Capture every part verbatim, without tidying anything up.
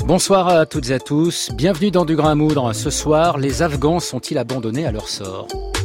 Bonsoir à toutes et à tous, bienvenue dans Du Grain à Moudre. Ce soir, les Afghans sont-ils abandonnés à leur sort ?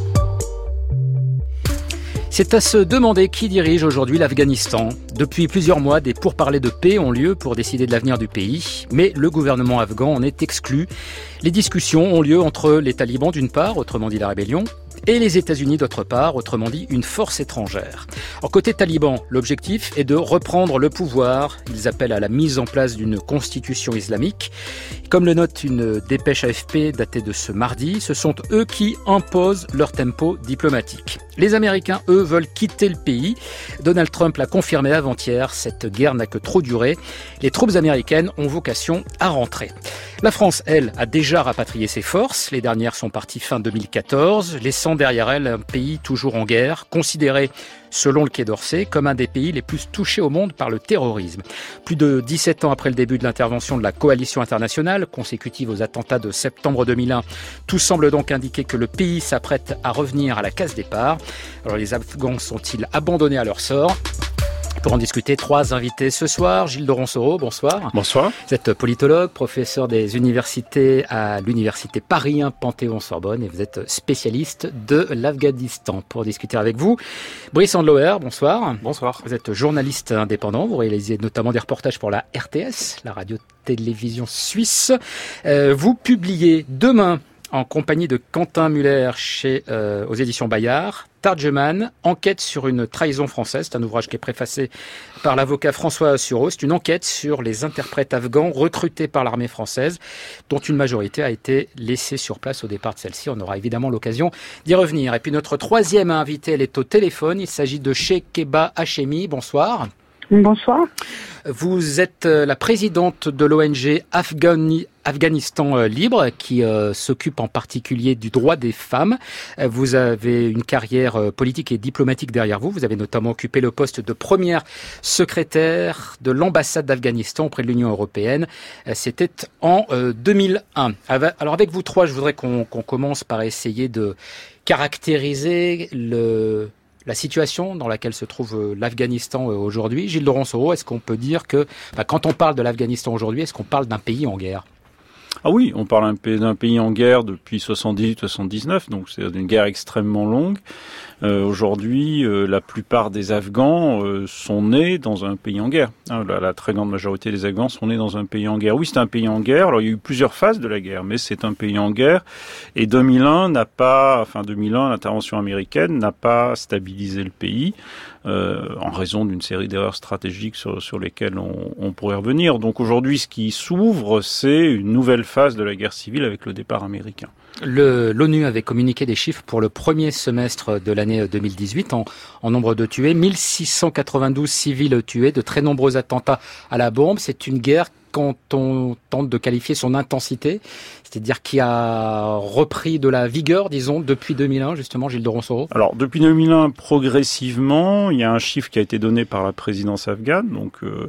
C'est à se demander qui dirige aujourd'hui l'Afghanistan. Depuis plusieurs mois, des pourparlers de paix ont lieu pour décider de l'avenir du pays, mais le gouvernement afghan en est exclu. Les discussions ont lieu entre les talibans d'une part, autrement dit la rébellion, et les États-Unis d'autre part, autrement dit une force étrangère. Alors, côté taliban, l'objectif est de reprendre le pouvoir. Ils appellent à la mise en place d'une constitution islamique. Comme le note une dépêche A F P datée de ce mardi, ce sont eux qui imposent leur tempo diplomatique. Les Américains, eux, veulent quitter le pays. Donald Trump l'a confirmé avant-hier, cette guerre n'a que trop duré. Les troupes américaines ont vocation à rentrer. La France, elle, a déjà rapatrié ses forces. Les dernières sont parties fin deux mille quatorze, laissant derrière elle un pays toujours en guerre, considéré, selon le Quai d'Orsay, comme un des pays les plus touchés au monde par le terrorisme. Plus de dix-sept ans après le début de l'intervention de la coalition internationale, consécutive aux attentats de septembre deux mille un, tout semble donc indiquer que le pays s'apprête à revenir à la case départ. Alors les Afghans sont-ils abandonnés à leur sort ? Pour en discuter, trois invités ce soir. Gilles de Ronsoro, bonsoir. Bonsoir. Vous êtes politologue, professeur des universités à l'université Paris un Panthéon-Sorbonne et vous êtes spécialiste de l'Afghanistan. Pour discuter avec vous, Brice Andloer, bonsoir. Bonsoir. Vous êtes journaliste indépendant, vous réalisez notamment des reportages pour la R T S, la radio-télévision suisse. Euh, vous publiez demain en compagnie de Quentin Muller chez, euh, aux éditions Bayard, Tarjeman, enquête sur une trahison française. C'est un ouvrage qui est préfacé par l'avocat François Assureau. C'est une enquête sur les interprètes afghans recrutés par l'armée française, dont une majorité a été laissée sur place au départ de celle-ci. On aura évidemment l'occasion d'y revenir. Et puis notre troisième invité, elle est au téléphone. Il s'agit de Shekeba Hachemi. Bonsoir. Bonsoir. Vous êtes la présidente de l'O N G Afghani, Afghanistan Libre, qui euh, s'occupe en particulier du droit des femmes. Vous avez une carrière politique et diplomatique derrière vous. Vous avez notamment occupé le poste de première secrétaire de l'ambassade d'Afghanistan auprès de l'Union européenne. C'était en euh, deux mille un. Alors avec vous trois, je voudrais qu'on, qu'on commence par essayer de caractériser le... la situation dans laquelle se trouve l'Afghanistan aujourd'hui. Gilles de Ronsoro, est-ce qu'on peut dire que, enfin, quand on parle de l'Afghanistan aujourd'hui, est-ce qu'on parle d'un pays en guerre ? Ah oui, on parle d'un pays en guerre depuis soixante-dix-huit soixante-dix-neuf, donc c'est une guerre extrêmement longue. Euh, aujourd'hui, euh, la plupart des Afghans euh, sont nés dans un pays en guerre. Hein, la, la très grande majorité des Afghans sont nés dans un pays en guerre. Oui, c'est un pays en guerre. Alors, il y a eu plusieurs phases de la guerre, mais c'est un pays en guerre. Et deux mille un n'a pas, enfin deux mille un, l'intervention américaine n'a pas stabilisé le pays euh, en raison d'une série d'erreurs stratégiques sur, sur lesquelles on, on pourrait revenir. Donc aujourd'hui, ce qui s'ouvre, c'est une nouvelle phase de la guerre civile avec le départ américain. Le, L'ONU avait communiqué des chiffres pour le premier semestre de l'année deux mille dix-huit en, en nombre de tués. mille six cent quatre-vingt-douze civils tués, de très nombreux attentats à la bombe. C'est une guerre quand on tente de qualifier son intensité, c'est-à-dire qui a repris de la vigueur, disons, depuis deux mille un, justement, Gilles de Ronsoro. Alors, depuis deux mille un, progressivement, il y a un chiffre qui a été donné par la présidence afghane, donc euh,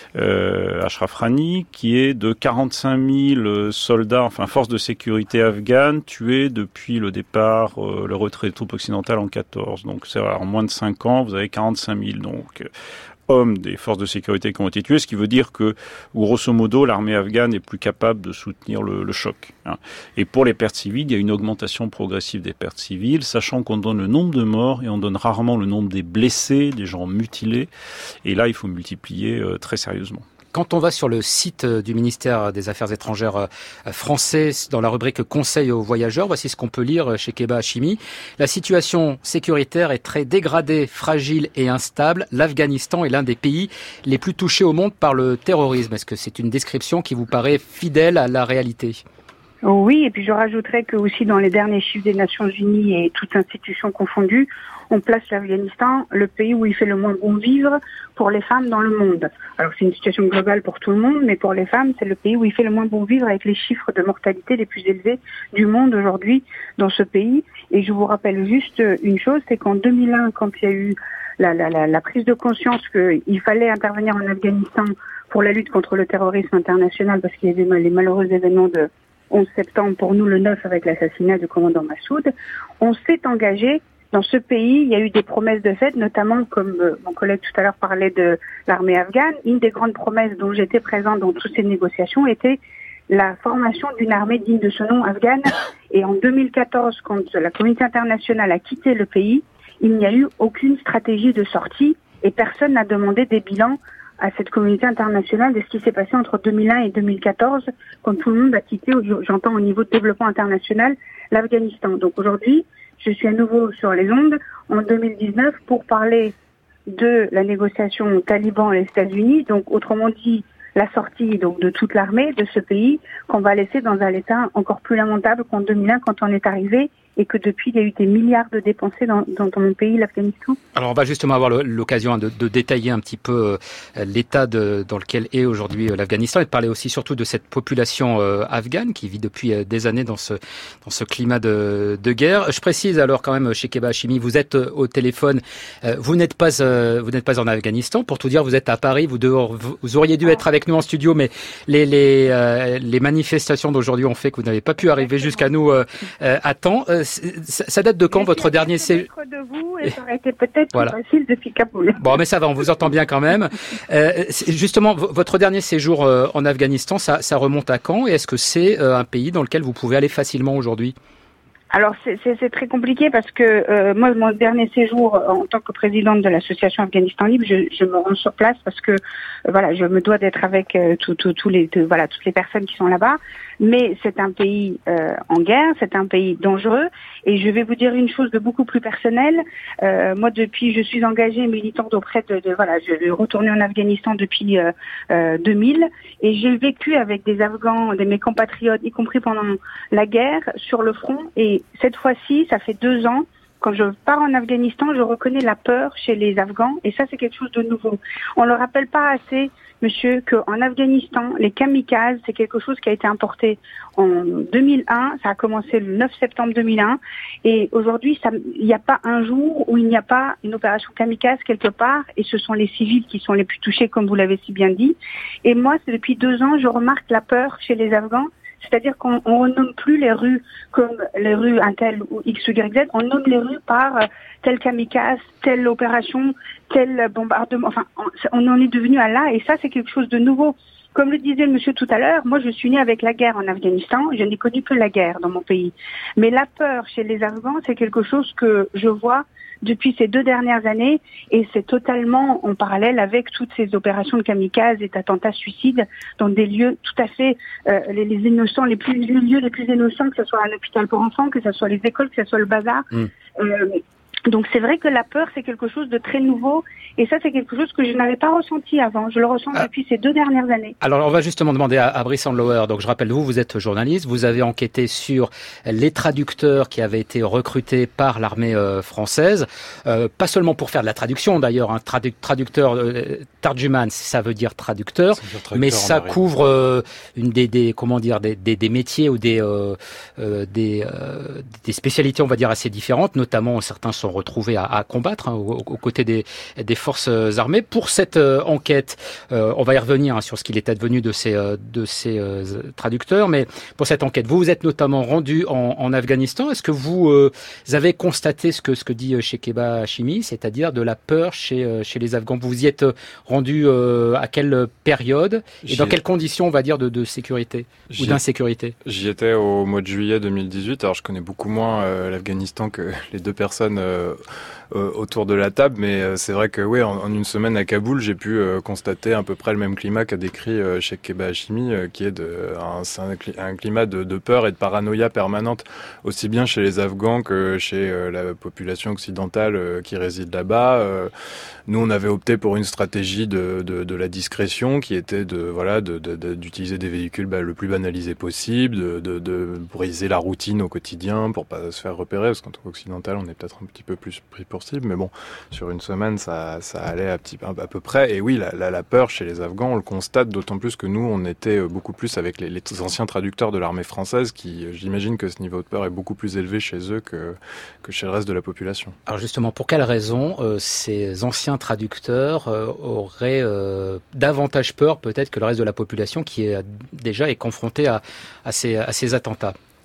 euh, Ashraf Ghani, qui est de quarante-cinq mille soldats, enfin forces de sécurité afghanes, tués depuis le départ, euh, le retrait des troupes occidentales en quatorze. Donc, c'est en moins de cinq ans, vous avez quarante-cinq mille. Donc, euh, hommes des forces de sécurité qui ont été tués, ce qui veut dire que, grosso modo, l'armée afghane est plus capable de soutenir le, le choc. Hein. Et pour les pertes civiles, il y a une augmentation progressive des pertes civiles, sachant qu'on donne le nombre de morts et on donne rarement le nombre des blessés, des gens mutilés. Et là, il faut multiplier euh, très sérieusement. Quand on va sur le site du ministère des Affaires étrangères français, dans la rubrique Conseil aux voyageurs, voici ce qu'on peut lire chez Shekeba Hachemi. La situation sécuritaire est très dégradée, fragile et instable. L'Afghanistan est l'un des pays les plus touchés au monde par le terrorisme. Est-ce que c'est une description qui vous paraît fidèle à la réalité ? Oui, et puis je rajouterais que aussi dans les derniers chiffres des Nations Unies et toutes institutions confondues, on place l'Afghanistan, le pays où il fait le moins bon vivre pour les femmes dans le monde. Alors c'est une situation globale pour tout le monde, mais pour les femmes, c'est le pays où il fait le moins bon vivre avec les chiffres de mortalité les plus élevés du monde aujourd'hui dans ce pays. Et je vous rappelle juste une chose, c'est qu'en deux mille un, quand il y a eu la, la, la, la prise de conscience qu'il fallait intervenir en Afghanistan pour la lutte contre le terrorisme international, parce qu'il y avait les malheureux événements de onze septembre, pour nous le neuf avec l'assassinat du commandant Massoud, on s'est engagé Dans ce pays, il y a eu des promesses de fait, notamment, comme euh, mon collègue tout à l'heure parlait de l'armée afghane, une des grandes promesses dont j'étais présente dans toutes ces négociations était la formation d'une armée digne de ce nom afghane. Et en deux mille quatorze, quand la communauté internationale a quitté le pays, il n'y a eu aucune stratégie de sortie et personne n'a demandé des bilans à cette communauté internationale de ce qui s'est passé entre deux mille un et deux mille quatorze, quand tout le monde a quitté, j'entends au niveau de développement international, l'Afghanistan. Donc aujourd'hui, je suis à nouveau sur les ondes en deux mille dix-neuf pour parler de la négociation Taliban et les États-Unis, donc autrement dit, la sortie donc de toute l'armée de ce pays qu'on va laisser dans un état encore plus lamentable qu'en deux mille un quand on est arrivé et que depuis il y a eu des milliards de dépensés dans, dans, dans mon pays, l'Afghanistan. Alors on va justement avoir l'occasion de, de détailler un petit peu l'état de, dans lequel est aujourd'hui l'Afghanistan et de parler aussi surtout de cette population afghane qui vit depuis des années dans ce, dans ce climat de, de guerre. Je précise alors quand même, Chekeba Hashimi, vous êtes au téléphone, vous n'êtes pas, vous n'êtes pas en Afghanistan. Pour tout dire, vous êtes à Paris, vous, dehors, vous auriez dû être avec nous en studio, mais les, les, euh, les manifestations d'aujourd'hui ont fait que vous n'avez pas pu arriver jusqu'à nous euh, à temps. Ça, ça date de quand votre dernier séjour? de vous et ça aurait été peut-être voilà. plus facile depuis Kaboul. Bon, mais ça va, on vous entend bien quand même. Euh, justement, votre dernier séjour euh, en Afghanistan, ça, ça remonte à quand? Et est-ce que c'est euh, un pays dans lequel vous pouvez aller facilement aujourd'hui? Alors c'est, c'est, c'est très compliqué parce que euh, moi mon dernier séjour en tant que présidente de l'association Afghanistan Libre, je, je me rends sur place parce que euh, voilà, je me dois d'être avec euh, tous tout, tout les de, voilà toutes les personnes qui sont là-bas. Mais c'est un pays euh, en guerre, c'est un pays dangereux et je vais vous dire une chose de beaucoup plus personnelle. Euh, moi depuis, je suis engagée militante auprès de, de voilà, je vais retourner en Afghanistan depuis euh, euh, deux mille et j'ai vécu avec des Afghans, des mes compatriotes, y compris pendant la guerre sur le front et cette fois-ci, ça fait deux ans, quand je pars en Afghanistan, je reconnais la peur chez les Afghans et ça, c'est quelque chose de nouveau. On ne le rappelle pas assez, monsieur, qu'en Afghanistan, les kamikazes, c'est quelque chose qui a été importé en deux mille un, ça a commencé le neuf septembre deux mille un et aujourd'hui, ça, il n'y a pas un jour où il n'y a pas une opération kamikaze quelque part et ce sont les civils qui sont les plus touchés, comme vous l'avez si bien dit. Et moi, c'est depuis deux ans, je remarque la peur chez les Afghans. C'est-à-dire qu'on ne renomme plus les rues comme les rues un tel ou X, Y, Z, on nomme les rues par euh, tel kamikaze, telle opération, tel bombardement. Enfin, on, on en est devenu à là et ça, c'est quelque chose de nouveau. Comme le disait le monsieur tout à l'heure, moi je suis née avec la guerre en Afghanistan, je n'ai connu que la guerre dans mon pays. Mais la peur chez les Afghans, c'est quelque chose que je vois depuis ces deux dernières années et c'est totalement en parallèle avec toutes ces opérations de kamikazes et d'attentats suicides dans des lieux tout à fait euh, les, les innocents, les plus les lieux les plus innocents, que ce soit un hôpital pour enfants, que ce soit les écoles, que ce soit le bazar. Mmh. Euh, Donc c'est vrai que la peur, c'est quelque chose de très nouveau et ça, c'est quelque chose que je n'avais pas ressenti avant. Je le ressens ah. depuis ces deux dernières années. Alors on va justement demander à, à Brice Andlauer. Donc je rappelle, vous, vous êtes journaliste, vous avez enquêté sur les traducteurs qui avaient été recrutés par l'armée euh, française, euh, pas seulement pour faire de la traduction d'ailleurs, un tradu- traducteur, euh, tarjuman, ça veut dire traducteur, dire traducteur mais ça couvre euh, une des, des comment dire des, des, des métiers ou des euh, euh, des, euh, des spécialités, on va dire assez différentes, notamment certains sont retrouvés à, à combattre hein, aux, aux côtés des, des forces armées. Pour cette euh, enquête, euh, on va y revenir hein, sur ce qu'il est advenu de ces, euh, de ces euh, traducteurs, mais pour cette enquête, vous vous êtes notamment rendu en, en Afghanistan. Est-ce que vous, euh, vous avez constaté ce que, ce que dit Chekeba Hashimi, c'est-à-dire de la peur chez, euh, chez les Afghans? Vous vous y êtes rendu euh, à quelle période et J'y... dans quelles conditions, on va dire, de, de sécurité J'y... ou d'insécurité? J'y étais au mois de juillet deux mille dix-huit. Alors, je connais beaucoup moins euh, l'Afghanistan que les deux personnes euh, euh, autour de la table, mais euh, c'est vrai que oui, en, en une semaine à Kaboul, j'ai pu euh, constater à peu près le même climat qu'a décrit euh, Chekeba Hashimi, euh, qui est de, un, c'est un, un climat de, de peur et de paranoïa permanente, aussi bien chez les Afghans que chez euh, la population occidentale euh, qui réside là-bas. Euh, nous, on avait opté pour une stratégie de, de, de la discrétion, qui était de voilà, de, de, de, d'utiliser des véhicules bah, le plus banalisés possible, de, de, de briser la routine au quotidien pour pas se faire repérer, parce qu'en tant qu'occidental, on est peut-être un petit peu plus pris pour cible, mais bon, sur une semaine, ça, ça allait à, petit, à peu près. Et oui, la, la, la peur chez les Afghans, on le constate, d'autant plus que nous, on était beaucoup plus avec les, les anciens traducteurs de l'armée française, qui, j'imagine que ce niveau de peur est beaucoup plus élevé chez eux que, que chez le reste de la population. Alors justement, pour quelle raison euh, ces anciens traducteurs euh, auraient euh, davantage peur peut-être que le reste de la population qui est déjà est confrontée à, à, ces, à ces attentats?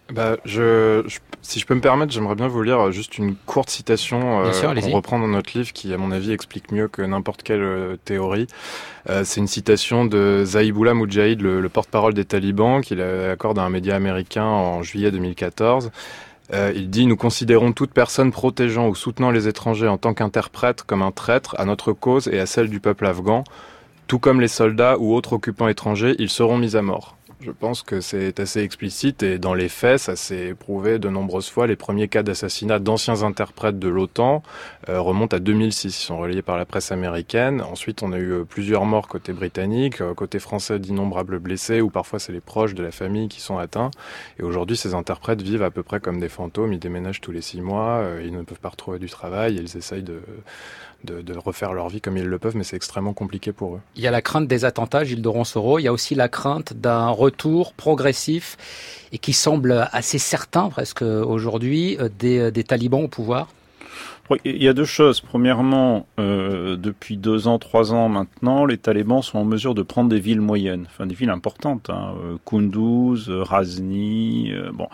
Bah, je, je, si je peux me permettre, j'aimerais bien vous lire juste une courte citation euh, sûr, qu'on reprend dans notre livre qui, à mon avis, explique mieux que n'importe quelle euh, théorie. Euh, c'est une citation de Zahiboullah Moudjahid, le, le porte-parole des talibans, qu'il accorde à un média américain en juillet deux mille quatorze. Euh, il dit « Nous considérons toute personne protégeant ou soutenant les étrangers en tant qu'interprète comme un traître à notre cause et à celle du peuple afghan. Tout comme les soldats ou autres occupants étrangers, ils seront mis à mort. » Je pense que c'est assez explicite et dans les faits, ça s'est prouvé de nombreuses fois. Les premiers cas d'assassinat d'anciens interprètes de l'OTAN euh, remontent à deux mille six. Ils sont relayés par la presse américaine. Ensuite, on a eu plusieurs morts côté britannique, euh, côté français d'innombrables blessés ou parfois c'est les proches de la famille qui sont atteints. Et aujourd'hui, ces interprètes vivent à peu près comme des fantômes. Ils déménagent tous les six mois, euh, ils ne peuvent pas retrouver du travail, ils essayent de... De, de refaire leur vie comme ils le peuvent, mais c'est extrêmement compliqué pour eux. Il y a la crainte des attentats, Gilles de Ronsoro. Il y a aussi la crainte d'un retour progressif et qui semble assez certain presque aujourd'hui des, des talibans au pouvoir. Il y a deux choses. Premièrement, euh, depuis deux ans, trois ans maintenant, les talibans sont en mesure de prendre des villes moyennes, enfin des villes importantes, hein, Kunduz, Ghazni, euh, bon,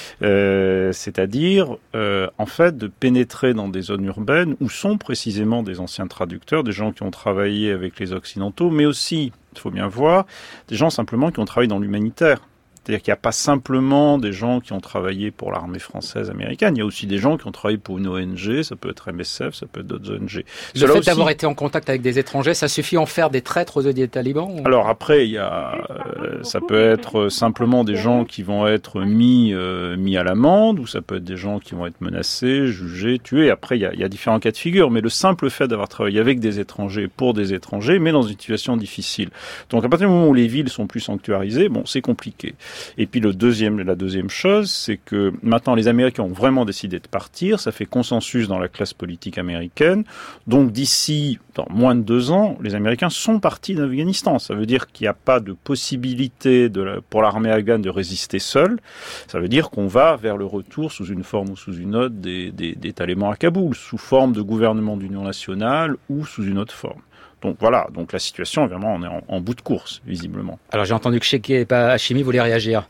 euh, c'est-à-dire euh, en fait de pénétrer dans des zones urbaines où sont précisément des anciens traducteurs, des gens qui ont travaillé avec les Occidentaux, mais aussi, il faut bien voir, des gens simplement qui ont travaillé dans l'humanitaire. C'est-à-dire qu'il n'y a pas simplement des gens qui ont travaillé pour l'armée française américaine, il y a aussi des gens qui ont travaillé pour une O N G, ça peut être M S F, ça peut être d'autres O N G. Le Cela fait aussi... d'avoir été en contact avec des étrangers, ça suffit à en faire des traîtres aux yeux des talibans ou... Alors après, il y a, euh, ça peut être simplement des gens qui vont être mis, euh, mis à l'amende, ou ça peut être des gens qui vont être menacés, jugés, tués. Après, il y a, il y a différents cas de figure, mais le simple fait d'avoir travaillé avec des étrangers, pour des étrangers, mais dans une situation difficile. Donc à partir du moment où les villes sont plus sanctuarisées, bon, c'est compliqué. Et puis le deuxième, la deuxième chose, c'est que maintenant les Américains ont vraiment décidé de partir, ça fait consensus dans la classe politique américaine, donc d'ici, dans moins de deux ans, les Américains sont partis d'Afghanistan. Ça veut dire qu'il n'y a pas de possibilité de la, pour l'armée afghane de résister seule, ça veut dire qu'on va vers le retour sous une forme ou sous une autre des, des, des talibans à Kaboul, sous forme de gouvernement d'union nationale ou sous une autre forme. Donc voilà, donc la situation, vraiment, on est en, en bout de course, visiblement. Alors j'ai entendu que Cheikh Hachimi voulait réagir.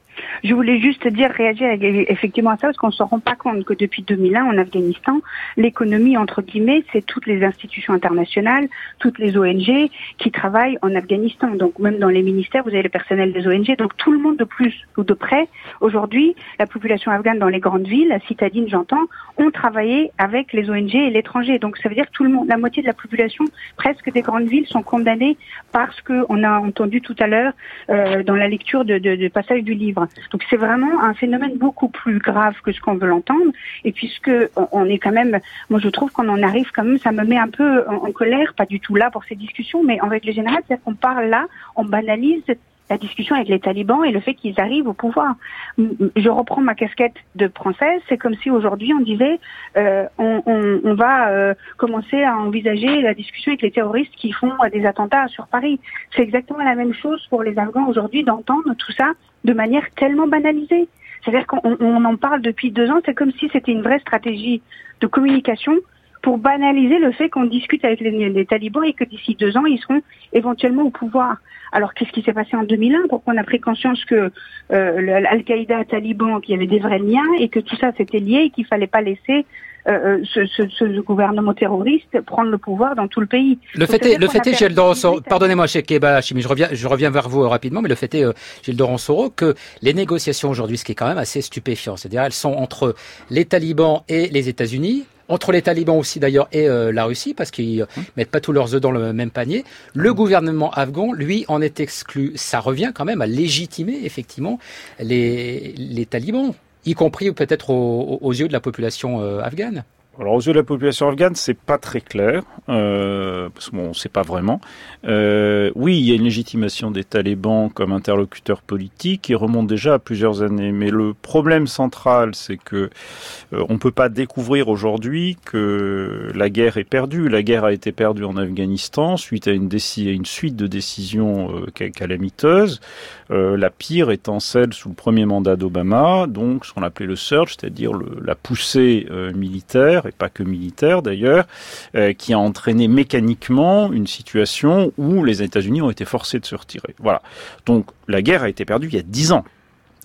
Je voulais juste dire, réagir effectivement à ça, parce qu'on ne se rend pas compte que depuis deux mille un, en Afghanistan, l'économie, entre guillemets, c'est toutes les institutions internationales, toutes les O N G qui travaillent en Afghanistan. Donc même dans les ministères, vous avez le personnel des O N G. Donc tout le monde de plus ou de près, aujourd'hui, la population afghane dans les grandes villes, la citadine, j'entends, ont travaillé avec les O N G et l'étranger. Donc ça veut dire que tout le monde, la moitié de la population, presque des grandes villes, sont condamnées parce qu'on a entendu tout à l'heure euh, dans la lecture de, de, de passage du livre. Donc c'est vraiment un phénomène beaucoup plus grave que ce qu'on veut l'entendre. Et puisque on est quand même, moi je trouve qu'on en arrive quand même, ça me met un peu en, en colère, pas du tout là pour ces discussions, mais en règle générale, c'est qu'on parle là, on banalise la discussion avec les talibans et le fait qu'ils arrivent au pouvoir. Je reprends ma casquette de française, c'est comme si aujourd'hui on disait euh, on, on, on va euh, commencer à envisager la discussion avec les terroristes qui font des attentats sur Paris. C'est exactement la même chose pour les Afghans aujourd'hui d'entendre tout ça de manière tellement banalisée. C'est-à-dire qu'on on en parle depuis deux ans, c'est comme si c'était une vraie stratégie de communication pour banaliser le fait qu'on discute avec les, les talibans et que d'ici deux ans, ils seront éventuellement au pouvoir. Alors, qu'est-ce qui s'est passé en deux mille un pour qu'on a pris conscience que euh, Al-Qaïda, Taliban, qu'il y avait des vrais liens et que tout ça c'était lié et qu'il fallait pas laisser euh, ce, ce, ce gouvernement terroriste prendre le pouvoir dans tout le pays. Le fait est, le fait est, Gilles de Ronsoro, pardonnez-moi, Cheikh Hachimi, je reviens, je reviens vers vous rapidement, mais le fait est, euh, Gilles de Ronsoro, que les négociations aujourd'hui, ce qui est quand même assez stupéfiant, c'est-à-dire elles sont entre les talibans et les États-Unis. Entre les talibans aussi d'ailleurs et euh, la Russie, parce qu'ils mmh. mettent pas tous leurs œufs dans le même panier. Le gouvernement afghan, lui, en est exclu. Ça revient quand même à légitimer effectivement les, les talibans, y compris peut-être aux, aux yeux de la population euh, afghane. Alors aux yeux de la population afghane, c'est pas très clair, euh, parce que bon, on sait pas vraiment. Euh, oui, il y a une légitimation des talibans comme interlocuteurs politiques qui remonte déjà à plusieurs années. Mais le problème central, c'est que euh, on peut pas découvrir aujourd'hui que la guerre est perdue. La guerre a été perdue en Afghanistan suite à une, déci- une suite de décisions euh, calamiteuses. Euh, la pire étant celle sous le premier mandat d'Obama, donc ce qu'on appelait le surge, c'est-à-dire le, la poussée euh, militaire, et pas que militaire d'ailleurs, euh, qui a entraîné mécaniquement une situation où les États-Unis ont été forcés de se retirer. Voilà. Donc la guerre a été perdue il y a dix ans.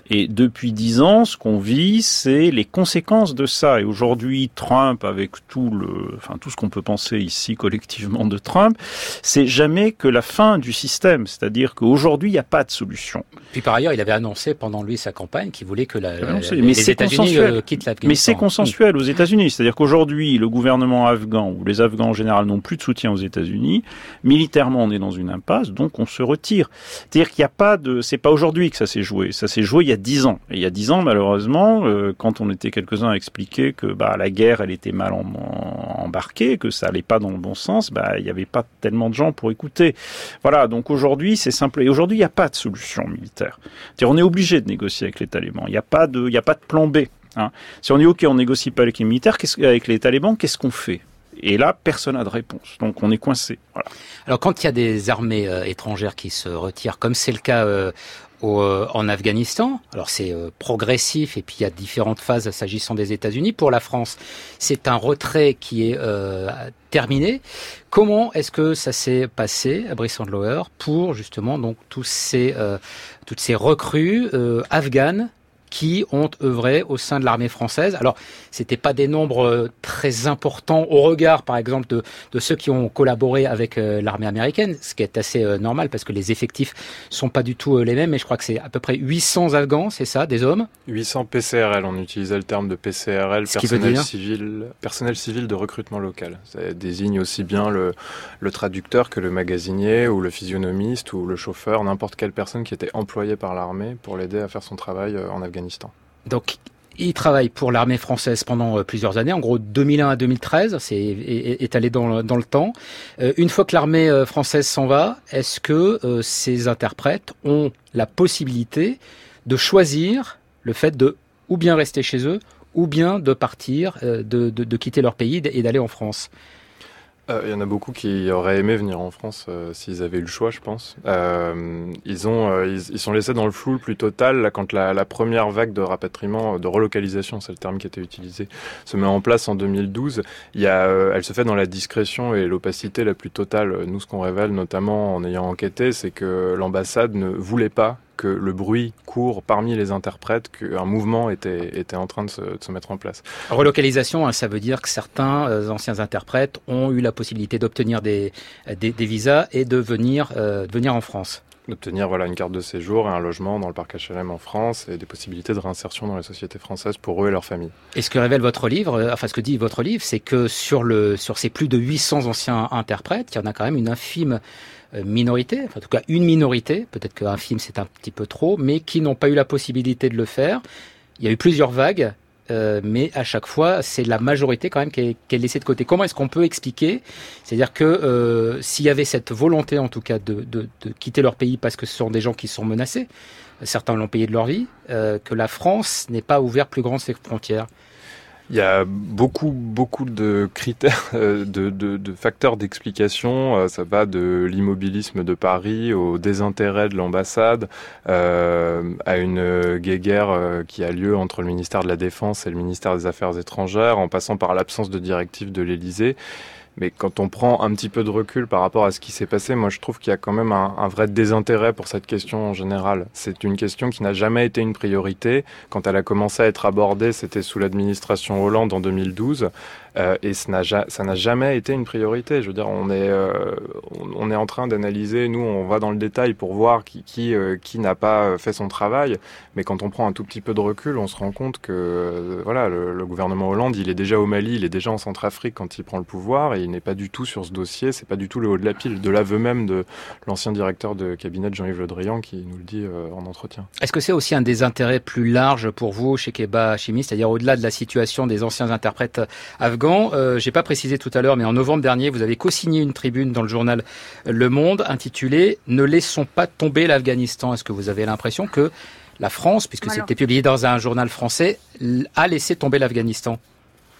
Et depuis dix ans, ce qu'on vit, c'est les conséquences de ça. Et aujourd'hui, Trump, avec tout le, enfin tout ce qu'on peut penser ici collectivement de Trump, c'est jamais que la fin du système. C'est-à-dire qu'aujourd'hui, il n'y a pas de solution. Puis par ailleurs, il avait annoncé pendant lui sa campagne qu'il voulait que la, la, annoncé, les, mais les États-Unis euh, quittent l'Afghanistan. Mais c'est consensuel aux États-Unis. C'est-à-dire qu'aujourd'hui, le gouvernement afghan ou les Afghans en général n'ont plus de soutien aux États-Unis. Militairement, on est dans une impasse, donc on se retire. C'est-à-dire qu'il n'y a pas de, c'est pas aujourd'hui que ça s'est joué. Ça s'est joué il y a dix ans. Et il y a dix ans, malheureusement, euh, quand on était quelques-uns à expliquer que bah, la guerre, elle était mal en, en, embarquée, que ça allait pas dans le bon sens, bah, il n'y avait pas tellement de gens pour écouter. Voilà, donc aujourd'hui, c'est simple. Et aujourd'hui, il n'y a pas de solution militaire. C'est-à-dire, on est obligé de négocier avec les talibans. Il n'y a pas de, il n'y a pas de plan B. Hein. Si on dit, OK, on négocie pas avec les militaires, qu'est-ce, avec les talibans, qu'est-ce qu'on fait ? Et là, personne n'a de réponse. Donc, on est coincé. Voilà. Alors, quand il y a des armées euh, étrangères qui se retirent, comme c'est le cas euh, au, euh, en Afghanistan, alors c'est euh, progressif et puis il y a différentes phases s'agissant des États-Unis. Pour la France, c'est un retrait qui est euh, terminé. Comment est-ce que ça s'est passé à Brice-en-Dlouher pour justement donc tous ces euh, toutes ces recrues euh, afghanes qui ont œuvré au sein de l'armée française? Alors, c'était pas des nombres très importants au regard, par exemple, de, de ceux qui ont collaboré avec euh, l'armée américaine, ce qui est assez euh, normal parce que les effectifs sont pas du tout euh, les mêmes, mais je crois que c'est à peu près huit cents Afghans, c'est ça, des hommes? huit cents P C R L, on utilisait le terme de P C R L, ce personnel civil, personnel civil de recrutement local. Ça désigne aussi bien le, le traducteur que le magasinier ou le physionomiste ou le chauffeur, n'importe quelle personne qui était employée par l'armée pour l'aider à faire son travail en Afghanistan. Donc, il travaille pour l'armée française pendant euh, plusieurs années, en gros deux mille un à deux mille treize, c'est étalé dans, dans le temps. Euh, une fois que l'armée euh, française s'en va, est-ce que euh, ces interprètes ont la possibilité de choisir le fait de ou bien rester chez eux, ou bien de partir, euh, de, de, de quitter leur pays et d'aller en France? Euh, il y en a beaucoup qui auraient aimé venir en France euh, s'ils avaient eu le choix, je pense. Euh, ils ont, euh, ils, ils sont laissés dans le flou le plus total là, quand la, la première vague de rapatriement, de relocalisation, c'est le terme qui était utilisé, se met en place en deux mille douze. Il y a, euh, elle se fait dans la discrétion et l'opacité la plus totale. Nous, ce qu'on révèle, notamment en ayant enquêté, c'est que l'ambassade ne voulait pas que le bruit court parmi les interprètes, qu'un mouvement était, était en train de se, de se mettre en place. Relocalisation, hein, ça veut dire que certains euh, anciens interprètes ont eu la possibilité d'obtenir des, des, des visas et de venir, euh, de venir en France. D'obtenir voilà, une carte de séjour et un logement dans le parc H L M en France et des possibilités de réinsertion dans les sociétés françaises pour eux et leurs familles. Et ce que révèle votre livre, enfin ce que dit votre livre, c'est que sur, le, sur ces plus de huit cents anciens interprètes, il y en a quand même une infime minorité, enfin, en tout cas une minorité, peut-être qu'un film c'est un petit peu trop, mais qui n'ont pas eu la possibilité de le faire. Il y a eu plusieurs vagues, euh, mais à chaque fois c'est la majorité quand même qui est, qui est laissée de côté. Comment est-ce qu'on peut expliquer? C'est-à-dire que euh, s'il y avait cette volonté en tout cas de, de, de quitter leur pays parce que ce sont des gens qui sont menacés, certains l'ont payé de leur vie, euh, que la France n'ait pas ouvert plus grand ses frontières. Il y a beaucoup, beaucoup de critères, de, de, de facteurs d'explication. Ça va de l'immobilisme de Paris au désintérêt de l'ambassade, euh, à une guéguerre qui a lieu entre le ministère de la Défense et le ministère des Affaires étrangères, en passant par l'absence de directive de l'Élysée. Mais quand on prend un petit peu de recul par rapport à ce qui s'est passé, moi je trouve qu'il y a quand même un, un vrai désintérêt pour cette question en général. C'est une question qui n'a jamais été une priorité. Quand elle a commencé à être abordée, c'était sous l'administration Hollande en deux mille douze. Euh, et ça n'a, ça n'a jamais été une priorité. Je veux dire, on est, euh, on est en train d'analyser, nous on va dans le détail pour voir qui, qui, euh, qui n'a pas fait son travail. Mais quand on prend un tout petit peu de recul, on se rend compte que euh, voilà, le, le gouvernement Hollande, il est déjà au Mali, il est déjà en Centrafrique quand il prend le pouvoir et il n'est pas du tout sur ce dossier, c'est pas du tout le haut de la pile, de l'aveu même de l'ancien directeur de cabinet de Jean-Yves Le Drian qui nous le dit euh, en entretien. Est-ce que c'est aussi un des intérêts plus larges pour vous chez Keba Hachimi, c'est-à-dire au-delà de la situation des anciens interprètes afghans? euh, J'ai pas précisé tout à l'heure, mais en novembre dernier, vous avez co-signé une tribune dans le journal Le Monde intitulée « Ne laissons pas tomber l'Afghanistan ». Est-ce que vous avez l'impression que la France, puisque Alors. c'était publié dans un journal français, a laissé tomber l'Afghanistan?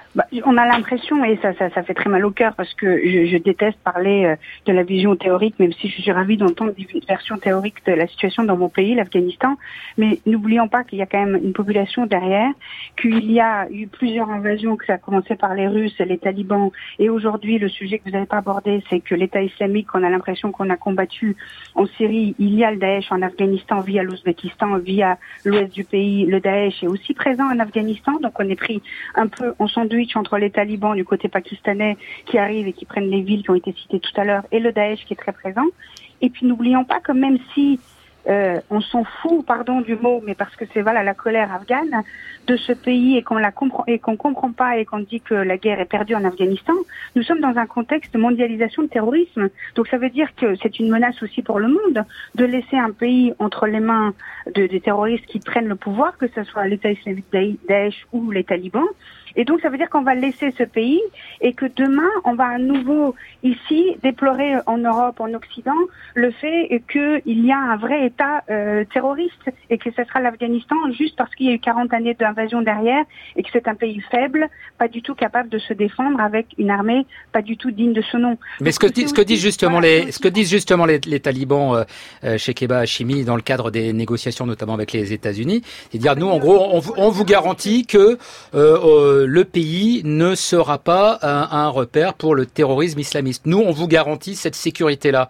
Bah, on a l'impression, et ça, ça, ça fait très mal au cœur, parce que je, je déteste parler euh, de la vision théorique, même si je suis ravie d'entendre une version théorique de la situation dans mon pays, l'Afghanistan. Mais n'oublions pas qu'il y a quand même une population derrière, qu'il y a eu plusieurs invasions, que ça a commencé par les Russes et les talibans. Et aujourd'hui, le sujet que vous n'avez pas abordé, c'est que l'État islamique, on a l'impression qu'on a combattu en Syrie, il y a le Daesh en Afghanistan via l'Ouzbékistan, via l'ouest du pays. Le Daesh est aussi présent en Afghanistan, donc on est pris un peu en sandwich entre les talibans du côté pakistanais qui arrivent et qui prennent les villes qui ont été citées tout à l'heure et le Daesh qui est très présent. Et puis n'oublions pas que même si euh, on s'en fout, pardon du mot, mais parce que c'est voilà la colère afghane de ce pays et qu'on la comprend et qu'on comprend pas et qu'on dit que la guerre est perdue en Afghanistan, nous sommes dans un contexte de mondialisation de terrorisme. Donc ça veut dire que c'est une menace aussi pour le monde de laisser un pays entre les mains de, des terroristes qui prennent le pouvoir, que ce soit l'État islamique Daesh ou les talibans. Et donc, ça veut dire qu'on va laisser ce pays et que demain, on va à nouveau, ici, déplorer en Europe, en Occident, le fait qu'il y a un vrai État euh, terroriste et que ce sera l'Afghanistan juste parce qu'il y a eu quarante années d'invasion derrière et que c'est un pays faible, pas du tout capable de se défendre avec une armée pas du tout digne de ce nom. Mais ce que, ce que disent justement les, ce que disent justement les, les talibans euh, chez Keba Hashimi dans le cadre des négociations, notamment avec les États-Unis, c'est dire nous, en gros, on, on vous garantit que euh, euh, le pays ne sera pas un, un repère pour le terrorisme islamiste. Nous, on vous garantit cette sécurité-là.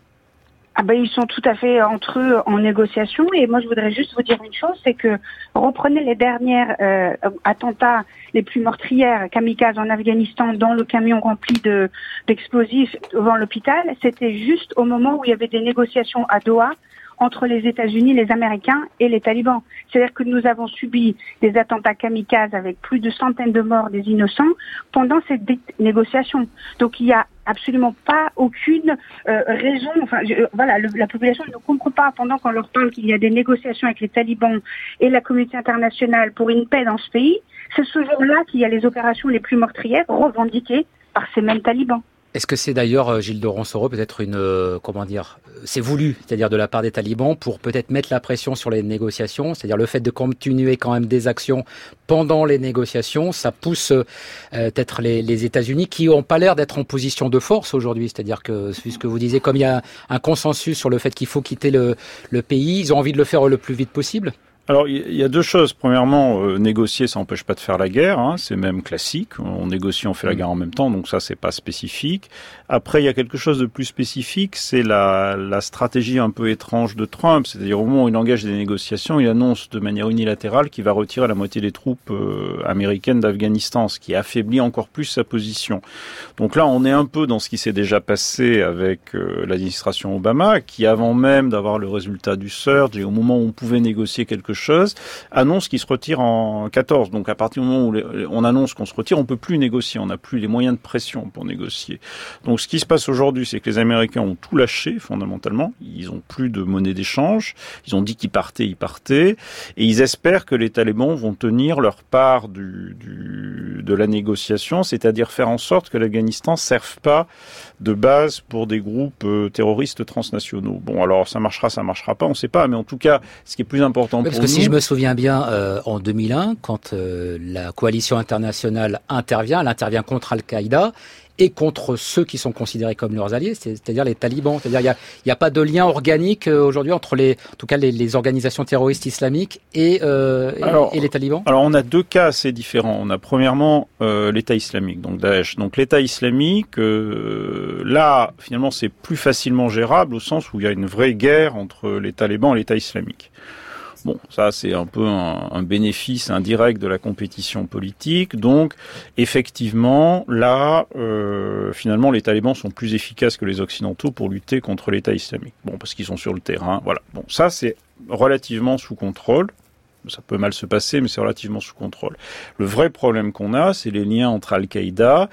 Ah ben ils sont tout à fait entre eux en négociation et moi je voudrais juste vous dire une chose, c'est que reprenez les dernières euh, attentats les plus meurtrières kamikazes en Afghanistan dans le camion rempli de d'explosifs devant l'hôpital, c'était juste au moment où il y avait des négociations à Doha entre les États-Unis, les Américains et les talibans. C'est-à-dire que nous avons subi des attentats kamikazes avec plus de centaines de morts des innocents pendant ces négociations. Donc il y a absolument pas aucune euh, raison. Enfin, je, voilà, le, la population ne comprend pas pendant qu'on leur parle qu'il y a des négociations avec les talibans et la communauté internationale pour une paix dans ce pays. C'est ce jour-là qu'il y a les opérations les plus meurtrières revendiquées par ces mêmes talibans. Est-ce que c'est d'ailleurs, Gilles de Roncereau, peut-être une, euh, comment dire, c'est voulu, c'est-à-dire de la part des talibans, pour peut-être mettre la pression sur les négociations, c'est-à-dire le fait de continuer quand même des actions pendant les négociations, ça pousse euh, peut-être les, les États-Unis qui n'ont pas l'air d'être en position de force aujourd'hui, c'est-à-dire que, puisque vous disiez, comme il y a un consensus sur le fait qu'il faut quitter le, le pays, ils ont envie de le faire le plus vite possible ? Alors, il y a deux choses. Premièrement, euh, négocier, ça n'empêche pas de faire la guerre. Hein, c'est même classique. On négocie, on fait la guerre en même temps. Donc ça, c'est pas spécifique. Après, il y a quelque chose de plus spécifique. C'est la, la stratégie un peu étrange de Trump. C'est-à-dire, au moment où il engage des négociations, il annonce de manière unilatérale qu'il va retirer la moitié des troupes euh, américaines d'Afghanistan, ce qui affaiblit encore plus sa position. Donc là, on est un peu dans ce qui s'est déjà passé avec euh, l'administration Obama, qui avant même d'avoir le résultat du surge et au moment où on pouvait négocier quelque chose, annonce qu'il se retire en quatorze. Donc à partir du moment où on annonce qu'on se retire, on peut plus négocier, on n'a plus les moyens de pression pour négocier. Donc ce qui se passe aujourd'hui, c'est que les Américains ont tout lâché fondamentalement, ils ont plus de monnaie d'échange, ils ont dit qu'ils partaient, ils partaient, et ils espèrent que les talibans vont tenir leur part du, du, de la négociation, c'est-à-dire faire en sorte que l'Afghanistan ne serve pas de base pour des groupes euh, terroristes transnationaux. Bon, alors ça marchera, ça marchera pas, on ne sait pas, mais en tout cas, ce qui est plus important oui, pour parce que nous... si je me souviens bien, euh, en deux mille un, quand euh, la coalition internationale intervient, elle intervient contre Al-Qaïda et contre ceux qui sont considérés comme leurs alliés, c'est-à-dire les talibans. C'est-à-dire il y a, il y a pas de lien organique euh, aujourd'hui entre les, en tout cas les, les organisations terroristes islamiques et, euh, et, alors, et les talibans. Alors on a deux cas assez différents. On a premièrement euh, l'État islamique, donc Daesh. Donc l'État islamique, euh, là finalement c'est plus facilement gérable au sens où il y a une vraie guerre entre les talibans et l'État islamique. Bon, ça c'est un peu un, un bénéfice indirect de la compétition politique. Donc, effectivement, là, euh, finalement, les talibans sont plus efficaces que les Occidentaux pour lutter contre l'État islamique. Bon, parce qu'ils sont sur le terrain, voilà. Bon, ça c'est relativement sous contrôle. Ça peut mal se passer, mais c'est relativement sous contrôle. Le vrai problème qu'on a, c'est les liens entre Al-Qaïda,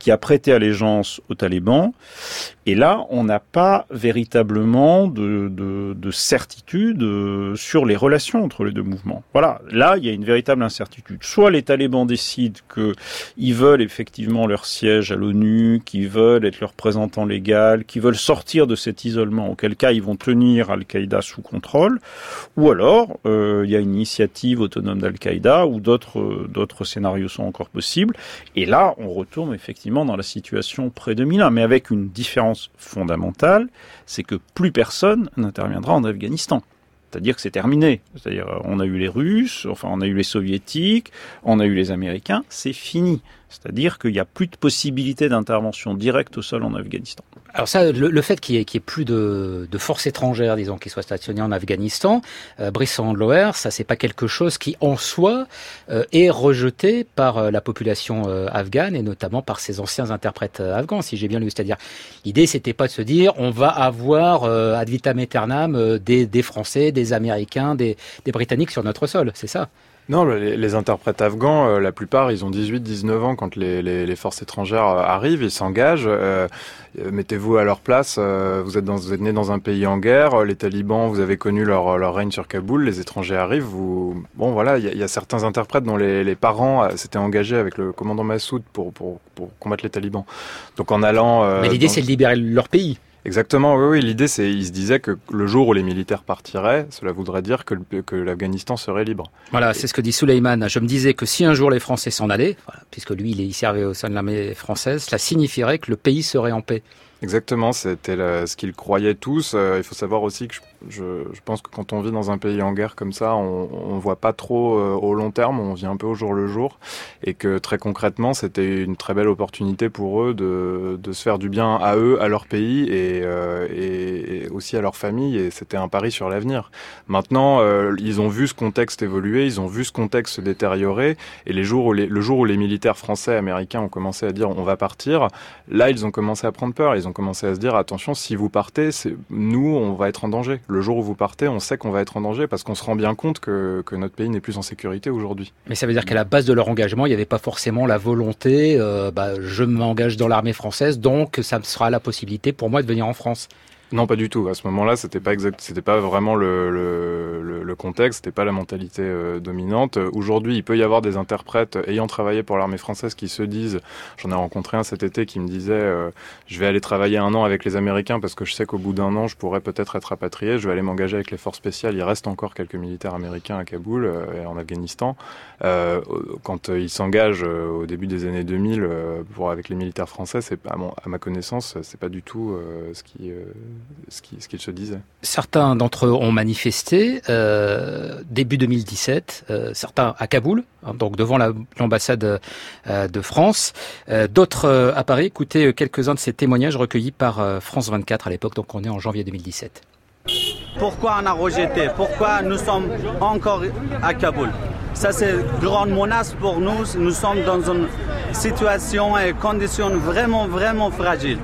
qui a prêté allégeance aux talibans. Et là, on n'a pas véritablement de, de, de certitude sur les relations entre les deux mouvements. Voilà, là, il y a une véritable incertitude. Soit les talibans décident qu'ils veulent effectivement leur siège à l'ONU, qu'ils veulent être leur représentant légal, qu'ils veulent sortir de cet isolement, auquel cas ils vont tenir Al-Qaïda sous contrôle, ou alors euh, il y a une initiative autonome d'Al-Qaïda, ou d'autres, euh, d'autres scénarios sont encore possibles. Et là, on retourne effectivement dans la situation pré-deux mille un, mais avec une différence fondamentale, c'est que plus personne n'interviendra en Afghanistan. C'est-à-dire que c'est terminé. C'est-à-dire, on a eu les Russes, enfin, on a eu les Soviétiques, on a eu les Américains, c'est fini. C'est-à-dire qu'il n'y a plus de possibilité d'intervention directe au sol en Afghanistan. Alors ça, le, le fait qu'il y ait, qu'il y ait plus de, de forces étrangères, disons, qui soient stationnées en Afghanistan, euh, Brice Andloer, ça c'est pas quelque chose qui, en soi, euh, est rejeté par euh, la population euh, afghane et notamment par ses anciens interprètes euh, afghans, si j'ai bien lu. C'est-à-dire, l'idée c'était pas de se dire, on va avoir euh, ad vitam aeternam euh, des, des Français, des Américains, des, des Britanniques sur notre sol, c'est ça? Non, les, les interprètes afghans, euh, la plupart, ils ont dix-huit dix-neuf ans quand les, les, les forces étrangères euh, arrivent, ils s'engagent. Euh, mettez-vous à leur place, euh, vous êtes, dans, vous êtes nés dans un pays en guerre, les talibans, vous avez connu leur, leur règne sur Kaboul, les étrangers arrivent, vous... Bon, voilà, il y, y a certains interprètes dont les, les parents euh, s'étaient engagés avec le commandant Massoud pour, pour, pour combattre les talibans. Donc en allant... Euh, Mais l'idée, dans... c'est de libérer leur pays. Exactement, oui, oui. L'idée, c'est, ils se disaient que le jour où les militaires partiraient, cela voudrait dire que, le, que l'Afghanistan serait libre. Voilà, c'est ce que dit Souleyman. Je me disais que si un jour les Français s'en allaient, voilà, puisque lui, il, il servait au sein de l'armée française, cela signifierait que le pays serait en paix. Exactement, c'était la, ce qu'ils croyaient tous. Euh, il faut savoir aussi que je, je, je pense que quand on vit dans un pays en guerre comme ça, on, on voit pas trop euh, au long terme, on vit un peu au jour le jour, et que très concrètement, c'était une très belle opportunité pour eux de, de se faire du bien à eux, à leur pays et, euh, et, et aussi à leur famille. Et c'était un pari sur l'avenir. Maintenant, euh, ils ont vu ce contexte évoluer, ils ont vu ce contexte se détériorer, et les jours où les, le jour où les militaires français, américains ont commencé à dire on va partir, là, ils ont commencé à prendre peur. Ils ont commencé à se dire attention, si vous partez, c'est, nous on va être en danger. Le jour où vous partez, on sait qu'on va être en danger parce qu'on se rend bien compte que, que notre pays n'est plus en sécurité aujourd'hui. Mais ça veut dire qu'à la base de leur engagement, il n'y avait pas forcément la volonté, euh, bah, je m'engage dans l'armée française, donc ça me sera la possibilité pour moi de venir en France. Non, pas du tout. À ce moment-là, c'était pas exact, c'était pas vraiment le, le, le, le contexte, c'était pas la mentalité euh, dominante. Aujourd'hui, il peut y avoir des interprètes ayant travaillé pour l'armée française qui se disent, j'en ai rencontré un cet été qui me disait, euh, je vais aller travailler un an avec les Américains parce que je sais qu'au bout d'un an, je pourrais peut-être être rapatrié. Je vais aller m'engager avec les forces spéciales. Il reste encore quelques militaires américains à Kaboul euh, et en Afghanistan. Euh, quand euh, ils s'engagent euh, au début des années deux mille euh, pour avec les militaires français, c'est à, mon, à ma connaissance, c'est pas du tout euh, ce qui euh, ce qu'il ce qu'il se disait. Certains d'entre eux ont manifesté euh, début deux mille dix-sept, euh, certains à Kaboul, hein, donc devant la, l'ambassade euh, de France, euh, d'autres euh, à Paris. Écoutez quelques-uns de ces témoignages recueillis par euh, France vingt-quatre à l'époque, donc on est en janvier deux mille dix-sept. Pourquoi on a rejeté? Pourquoi nous sommes encore à Kaboul? Ça, c'est une grande menace pour nous. Nous sommes dans une situation et conditions vraiment, vraiment fragiles.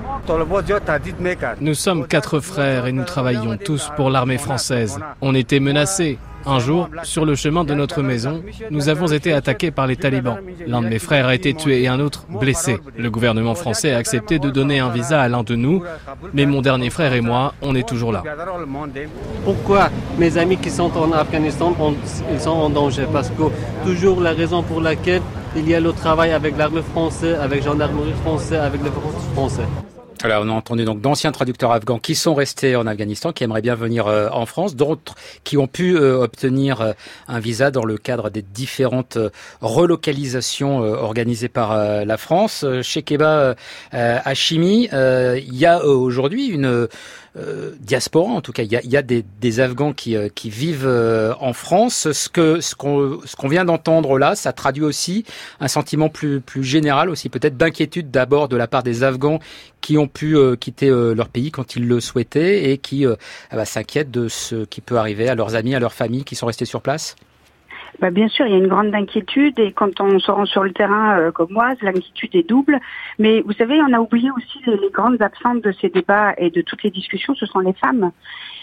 Nous sommes quatre frères et nous travaillions tous pour l'armée française. On était menacés. Un jour, sur le chemin de notre maison, nous avons été attaqués par les talibans. L'un de mes frères a été tué et un autre blessé. Le gouvernement français a accepté de donner un visa à l'un de nous, mais mon dernier frère et moi, on est toujours là. Pourquoi mes amis qui sont en Afghanistan, ils sont en danger? Parce que toujours la raison pour laquelle il y a le travail avec l'armée française, avec la gendarmerie française, avec les forces françaises. Alors, on a entendu donc d'anciens traducteurs afghans qui sont restés en Afghanistan, qui aimeraient bien venir euh, en France, d'autres qui ont pu euh, obtenir euh, un visa dans le cadre des différentes euh, relocalisations euh, organisées par euh, la France. Euh, chez Keba euh, Hachimi, euh, il y a euh, aujourd'hui une euh, diaspora, en tout cas, il y a, il y a des, des Afghans qui, euh, qui vivent euh, en France. Ce que ce qu'on ce qu'on vient d'entendre là, ça traduit aussi un sentiment plus plus général aussi, peut-être d'inquiétude d'abord de la part des Afghans qui ont pu euh, quitter euh, leur pays quand ils le souhaitaient et qui euh, bah, s'inquiètent de ce qui peut arriver à leurs amis, à leurs familles qui sont restés sur place? Bah bien sûr, il y a une grande inquiétude et quand on se rend sur le terrain euh, comme moi, l'inquiétude est double. Mais vous savez, on a oublié aussi les, les grandes absentes de ces débats et de toutes les discussions, ce sont les femmes.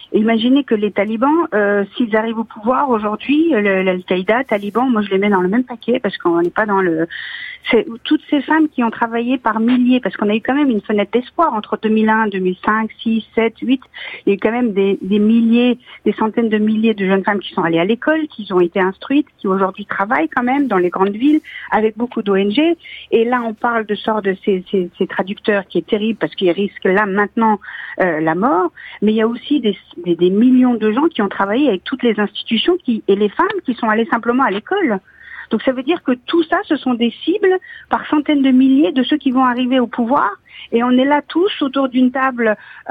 Et imaginez que les talibans, euh, s'ils arrivent au pouvoir aujourd'hui, le, l'Al-Qaïda, talibans, moi je les mets dans le même paquet parce qu'on n'est pas dans le... C'est toutes ces femmes qui ont travaillé par milliers, parce qu'on a eu quand même une fenêtre d'espoir entre deux mille un, deux mille cinq, six, sept, huit. Il y a eu quand même des, des milliers, des centaines de milliers de jeunes femmes qui sont allées à l'école, qui ont été instruites, qui aujourd'hui travaillent quand même dans les grandes villes avec beaucoup d'O N G. Et là, on parle de sort de ces, ces, ces traducteurs qui est terrible parce qu'ils risquent là maintenant euh, la mort. Mais il y a aussi des, des, des millions de gens qui ont travaillé avec toutes les institutions qui, et les femmes qui sont allées simplement à l'école. Donc ça veut dire que tout ça, ce sont des cibles par centaines de milliers de ceux qui vont arriver au pouvoir. Et on est là tous autour d'une table euh,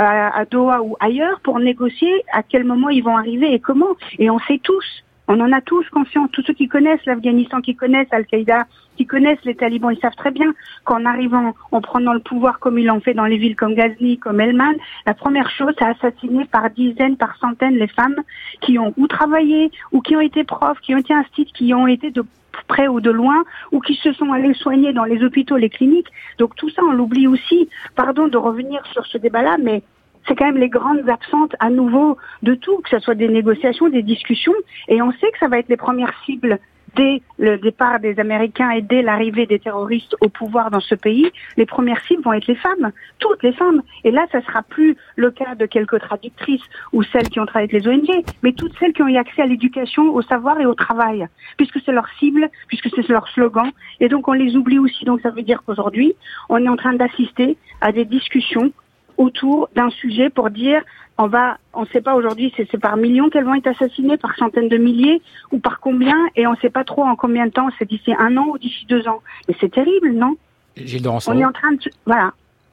à Doha ou ailleurs pour négocier à quel moment ils vont arriver et comment. Et on sait tous, on en a tous conscience, tous ceux qui connaissent l'Afghanistan, qui connaissent Al-Qaïda, qui connaissent les talibans, ils savent très bien qu'en arrivant, en prenant le pouvoir comme ils l'ont fait dans les villes comme Ghazni, comme Helmand, la première chose, c'est assassiner par dizaines, par centaines les femmes qui ont ou travaillé, ou qui ont été profs, qui ont été instruites, qui ont été de près ou de loin, ou qui se sont allés soigner dans les hôpitaux, les cliniques. Donc tout ça, on l'oublie aussi. Pardon de revenir sur ce débat-là, mais c'est quand même les grandes absentes à nouveau de tout, que ce soit des négociations, des discussions, et on sait que ça va être les premières cibles dès le départ des Américains et dès l'arrivée des terroristes au pouvoir dans ce pays. Les premières cibles vont être les femmes, toutes les femmes. Et là, ça sera plus le cas de quelques traductrices ou celles qui ont travaillé avec les O N G, mais toutes celles qui ont eu accès à l'éducation, au savoir et au travail, puisque c'est leur cible, puisque c'est leur slogan. Et donc, on les oublie aussi. Donc, ça veut dire qu'aujourd'hui, on est en train d'assister à des discussions autour d'un sujet pour dire on va, on ne sait pas aujourd'hui, c'est, c'est par millions qu'elles vont être assassinées, par centaines de milliers ou par combien, et on ne sait pas trop en combien de temps, c'est d'ici un an ou d'ici deux ans. Mais c'est terrible, non? Gilles de Rançon. On est en train de, voilà.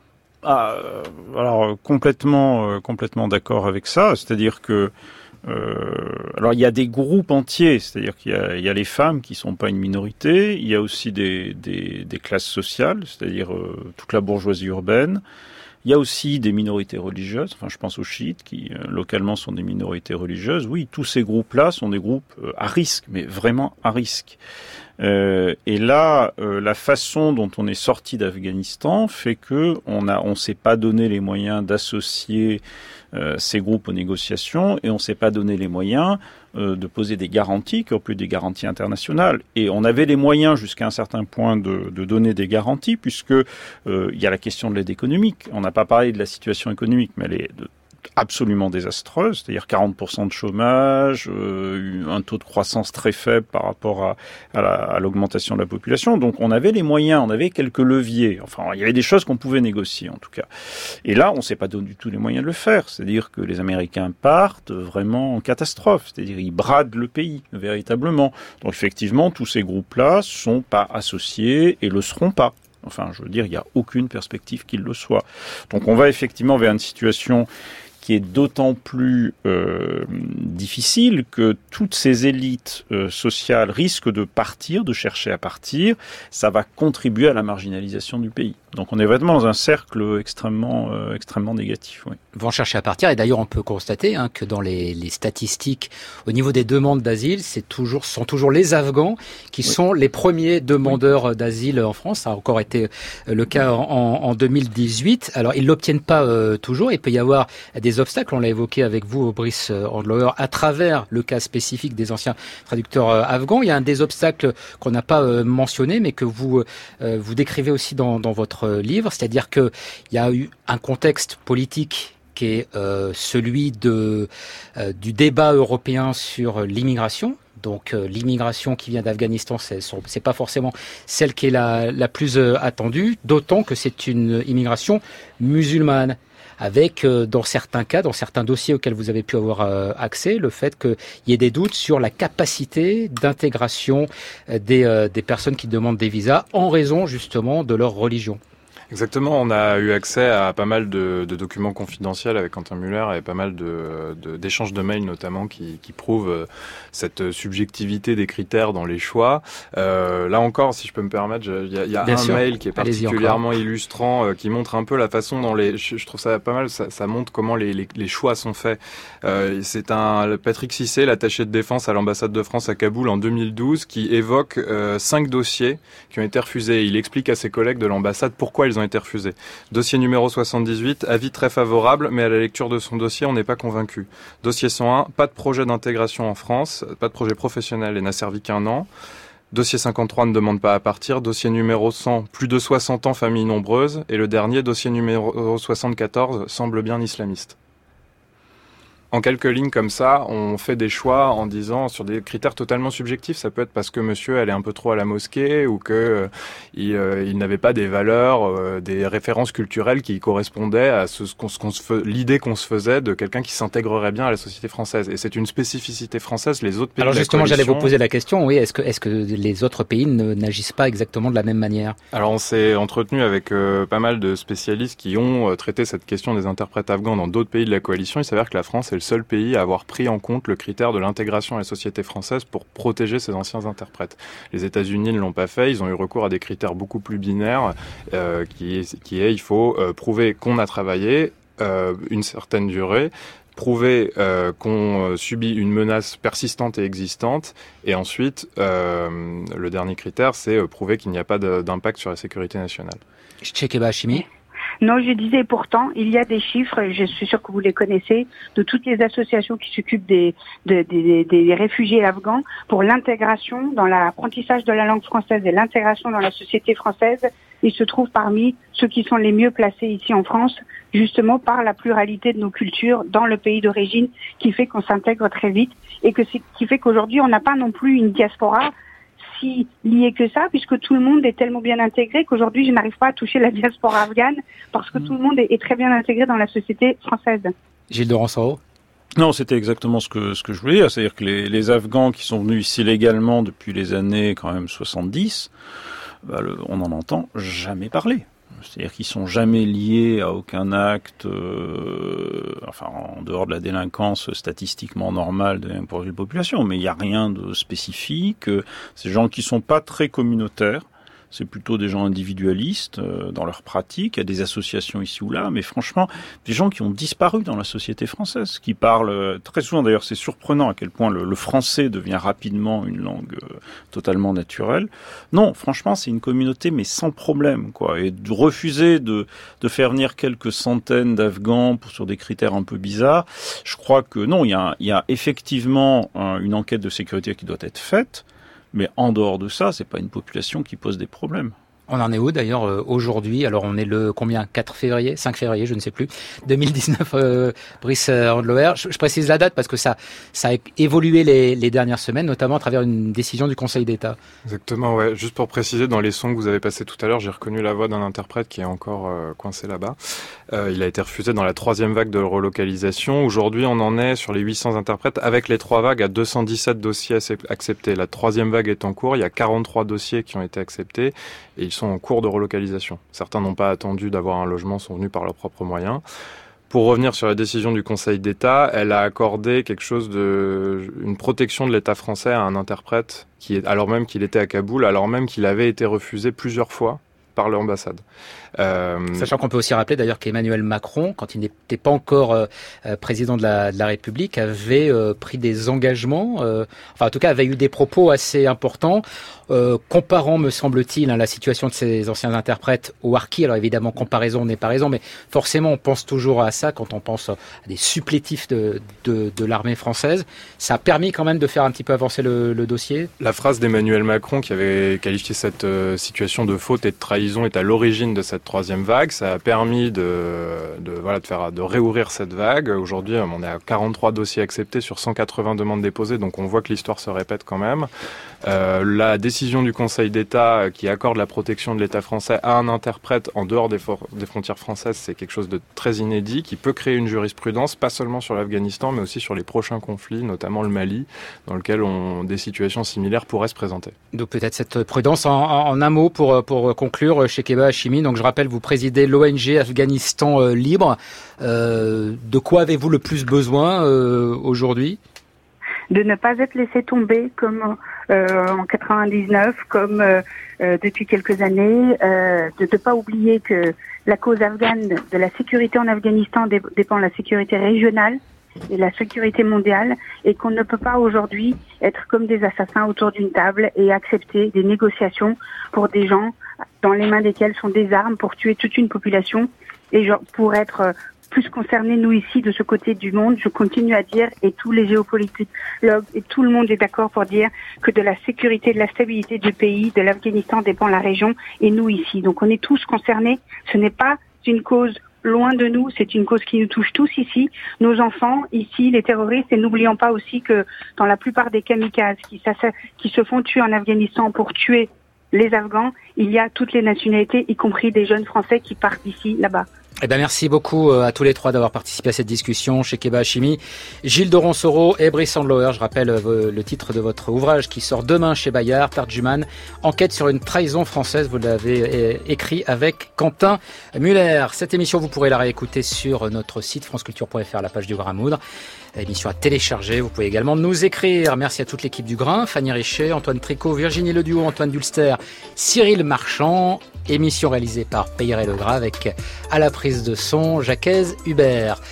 Ah, alors complètement, euh, complètement d'accord avec ça. C'est-à-dire que Euh, alors il y a des groupes entiers, c'est-à-dire qu'il y a, il y a les femmes qui sont pas une minorité, il y a aussi des, des, des classes sociales, c'est-à-dire euh, toute la bourgeoisie urbaine. Il y a aussi des minorités religieuses, enfin je pense aux chiites qui euh, localement sont des minorités religieuses. Oui, tous ces groupes-là sont des groupes euh, à risque, mais vraiment à risque. Euh, et là, euh, la façon dont on est sorti d'Afghanistan fait que on a, on s'est pas donné les moyens d'associer euh, ces groupes aux négociations et on s'est pas donné les moyens euh, de poser des garanties, qui ont plus des garanties internationales. Et on avait les moyens jusqu'à un certain point de, de donner des garanties, puisque euh, il y a la question de l'aide économique. On n'a pas parlé de la situation économique, mais elle est de, absolument désastreuse, c'est-à-dire quarante pour cent de chômage, euh, un taux de croissance très faible par rapport à, à, la, à l'augmentation de la population. Donc on avait les moyens, on avait quelques leviers. Enfin, il y avait des choses qu'on pouvait négocier en tout cas. Et là, on ne s'est pas donné du tout les moyens de le faire. C'est-à-dire que les Américains partent vraiment en catastrophe. C'est-à-dire ils bradent le pays véritablement. Donc effectivement, tous ces groupes-là ne sont pas associés et le seront pas. Enfin, je veux dire, il n'y a aucune perspective qu'ils le soient. Donc on va effectivement vers une situation qui est d'autant plus euh, difficile que toutes ces élites euh, sociales risquent de partir, de chercher à partir. Ça va contribuer à la marginalisation du pays. Donc on est vraiment dans un cercle extrêmement, euh, extrêmement négatif. Oui. Vont chercher à partir, et d'ailleurs on peut constater hein, que dans les, les statistiques, au niveau des demandes d'asile, c'est toujours, ce sont toujours les Afghans qui oui. sont les premiers demandeurs oui. d'asile en France. Ça a encore été le cas en, en deux mille dix-huit. Alors ils l'obtiennent pas euh, toujours. Il peut y avoir des obstacles. On l'a évoqué avec vous, Brice Andlauer, à travers le cas spécifique des anciens traducteurs euh, afghans. Il y a un des obstacles qu'on n'a pas euh, mentionné, mais que vous euh, vous décrivez aussi dans, dans votre livre, c'est-à-dire que il y a eu un contexte politique qui est euh, celui de euh, du débat européen sur l'immigration. Donc euh, l'immigration qui vient d'Afghanistan, c'est, c'est pas forcément celle qui est la, la plus euh, attendue, d'autant que c'est une immigration musulmane. Avec, euh, dans certains cas, dans certains dossiers auxquels vous avez pu avoir euh, accès, le fait qu'il y ait des doutes sur la capacité d'intégration euh, des, euh, des personnes qui demandent des visas en raison justement de leur religion. Exactement, on a eu accès à pas mal de, de documents confidentiels avec Quentin Müller et pas mal de, de, d'échanges de mails notamment qui, qui prouvent cette subjectivité des critères dans les choix. Euh, là encore, si je peux me permettre, il y a, y a un sûr. mail qui est particulièrement illustrant, euh, qui montre un peu la façon dont les... Je, je trouve ça pas mal, ça, ça montre comment les, les, les choix sont faits. Euh, c'est un Patrick Cissé, l'attaché de défense à l'ambassade de France à Kaboul en deux mille douze, qui évoque euh, cinq dossiers qui ont été refusés. Il explique à ses collègues de l'ambassade pourquoi ils ont ont été refusés. Dossier numéro soixante-dix-huit, avis très favorable, mais à la lecture de son dossier, on n'est pas convaincu. Dossier cent un, pas de projet d'intégration en France, pas de projet professionnel et n'a servi qu'un an. Dossier cinquante-trois ne demande pas à partir. Dossier numéro cent, plus de soixante ans, famille nombreuse. Et le dernier, dossier numéro soixante-quatorze, semble bien islamiste. En quelques lignes comme ça, on fait des choix en disant sur des critères totalement subjectifs. Ça peut être parce que monsieur allait un peu trop à la mosquée ou que euh, il, euh, il n'avait pas des valeurs, euh, des références culturelles qui correspondaient à ce, ce qu'on, ce qu'on se fe... l'idée qu'on se faisait de quelqu'un qui s'intégrerait bien à la société française. Et c'est une spécificité française. Les autres pays. Alors de la justement, coalition... j'allais vous poser la question. Oui, est-ce que est-ce que les autres pays ne, n'agissent pas exactement de la même manière? Alors on s'est entretenu avec euh, pas mal de spécialistes qui ont euh, traité cette question des interprètes afghans dans d'autres pays de la coalition. Il s'avère que la France est le seul pays à avoir pris en compte le critère de l'intégration à la société française pour protéger ses anciens interprètes. Les États-Unis ne l'ont pas fait, ils ont eu recours à des critères beaucoup plus binaires, euh, qui, est, qui est il faut euh, prouver qu'on a travaillé euh, une certaine durée, prouver euh, qu'on subit une menace persistante et existante, et ensuite, euh, le dernier critère, c'est euh, prouver qu'il n'y a pas de, d'impact sur la sécurité nationale. Chekeba Hachimi. Non, je disais pourtant, il y a des chiffres, je suis sûre que vous les connaissez, de toutes les associations qui s'occupent des, des, des, des réfugiés afghans pour l'intégration dans l'apprentissage de la langue française et l'intégration dans la société française. Ils se trouvent parmi ceux qui sont les mieux placés ici en France, justement par la pluralité de nos cultures dans le pays d'origine, qui fait qu'on s'intègre très vite et que c'est, qui fait qu'aujourd'hui on n'a pas non plus une diaspora si lié que ça, puisque tout le monde est tellement bien intégré qu'aujourd'hui je n'arrive pas à toucher la diaspora afghane parce que mmh. tout le monde est, est très bien intégré dans la société française. Gilles de Ransaro. Non, c'était exactement ce que ce que je voulais dire, c'est-à-dire que les, les Afghans qui sont venus ici légalement depuis les années quand même soixante-dix, bah, le, on n'en entend jamais parler. C'est-à-dire qu'ils sont jamais liés à aucun acte, euh, enfin en dehors de la délinquance statistiquement normale pour une population, mais il n'y a rien de spécifique. Ces gens qui sont pas très communautaires, c'est plutôt des gens individualistes euh, dans leur pratique. Il y a des associations ici ou là, mais franchement, des gens qui ont disparu dans la société française, qui parlent euh, très souvent. D'ailleurs, c'est surprenant à quel point le, le français devient rapidement une langue euh, totalement naturelle. Non, franchement, c'est une communauté, mais sans problème, quoi. Et de refuser de, de faire venir quelques centaines d'Afghans pour, sur des critères un peu bizarres, je crois que non. Il y a, il y a effectivement un, une enquête de sécurité qui doit être faite. Mais en dehors de ça, c'est pas une population qui pose des problèmes. On en est où d'ailleurs euh, aujourd'hui? Alors on est le combien? quatre février, cinq février, je ne sais plus. deux mille dix-neuf, euh, Brice Andloer. Je, je précise la date parce que ça, ça a évolué les, les dernières semaines, notamment à travers une décision du Conseil d'État. Exactement, ouais. Juste pour préciser, dans les sons que vous avez passés tout à l'heure, j'ai reconnu la voix d'un interprète qui est encore euh, coincé là-bas. Euh, il a été refusé dans la troisième vague de relocalisation. Aujourd'hui, on en est sur les huit cents interprètes avec les trois vagues à deux cent dix-sept dossiers acceptés. La troisième vague est en cours. Il y a quarante-trois dossiers qui ont été acceptés et ils sont en cours de relocalisation. Certains n'ont pas attendu d'avoir un logement, sont venus par leurs propres moyens. Pour revenir sur la décision du Conseil d'État, elle a accordé quelque chose de, une protection de l'État français à un interprète qui est, alors même qu'il était à Kaboul, alors même qu'il avait été refusé plusieurs fois par l'ambassade. Euh... Sachant qu'on peut aussi rappeler d'ailleurs qu'Emmanuel Macron, quand il n'était pas encore euh, président de la, de la République, avait euh, pris des engagements, euh, enfin en tout cas avait eu des propos assez importants, euh, comparant, me semble-t-il, hein, la situation de ces anciens interprètes au harkis. Alors évidemment, comparaison n'est pas raison, mais forcément on pense toujours à ça quand on pense à des supplétifs de, de, de l'armée française. Ça a permis quand même de faire un petit peu avancer le, le dossier. La phrase d'Emmanuel Macron qui avait qualifié cette euh, situation de faute et de trahison est à l'origine de cette troisième vague. Ça a permis de, de, voilà, de, faire, de réouvrir cette vague. Aujourd'hui, on est à quarante-trois dossiers acceptés sur cent quatre-vingts demandes déposées, donc on voit que l'histoire se répète quand même. Euh, la décision du Conseil d'État qui accorde la protection de l'État français à un interprète en dehors des, for- des frontières françaises, c'est quelque chose de très inédit qui peut créer une jurisprudence, pas seulement sur l'Afghanistan, mais aussi sur les prochains conflits, notamment le Mali, dans lequel on, des situations similaires pourraient se présenter. Donc peut-être cette prudence. En, en, en un mot pour, pour conclure, Chekeba Hachimi, donc je rappelle, vous présidez l'O N G Afghanistan euh, Libre. Euh, de quoi avez-vous le plus besoin euh, aujourd'hui ? De ne pas être laissé tomber comme euh, en quatre-vingt-dix-neuf, comme euh, euh, depuis quelques années, euh, de ne pas oublier que la cause afghane, de la sécurité en Afghanistan dé- dépend de la sécurité régionale et la sécurité mondiale, et qu'on ne peut pas aujourd'hui être comme des assassins autour d'une table et accepter des négociations pour des gens dans les mains desquels sont des armes pour tuer toute une population. Et genre, pour être euh, plus concernés, nous ici, de ce côté du monde, je continue à dire, et tous les géopolitologues et tout le monde est d'accord pour dire que de la sécurité, de la stabilité du pays, de l'Afghanistan dépend la région et nous ici. Donc on est tous concernés. Ce n'est pas une cause loin de nous, c'est une cause qui nous touche tous ici, nos enfants ici, les terroristes, et n'oublions pas aussi que dans la plupart des kamikazes qui, qui se font tuer en Afghanistan pour tuer les Afghans, il y a toutes les nationalités, y compris des jeunes Français qui partent d'ici, là-bas. Eh ben merci beaucoup à tous les trois d'avoir participé à cette discussion. Shekeba Hachimi, Gilles de Ronsoro et Brice Sandlower. Je rappelle le titre de votre ouvrage qui sort demain chez Bayard, Tarjuman, enquête sur une trahison française. Vous l'avez écrit avec Quentin Muller. Cette émission, vous pourrez la réécouter sur notre site franceculture point f r, la page du Grain à moudre. Émission à télécharger. Vous pouvez également nous écrire. Merci à toute l'équipe du Grain, Fanny Richet, Antoine Tricot, Virginie Leduo, Antoine Dulster, Cyril Marchand. Émission réalisée par Peyret Legras avec à la prise de son Jacques Hubert.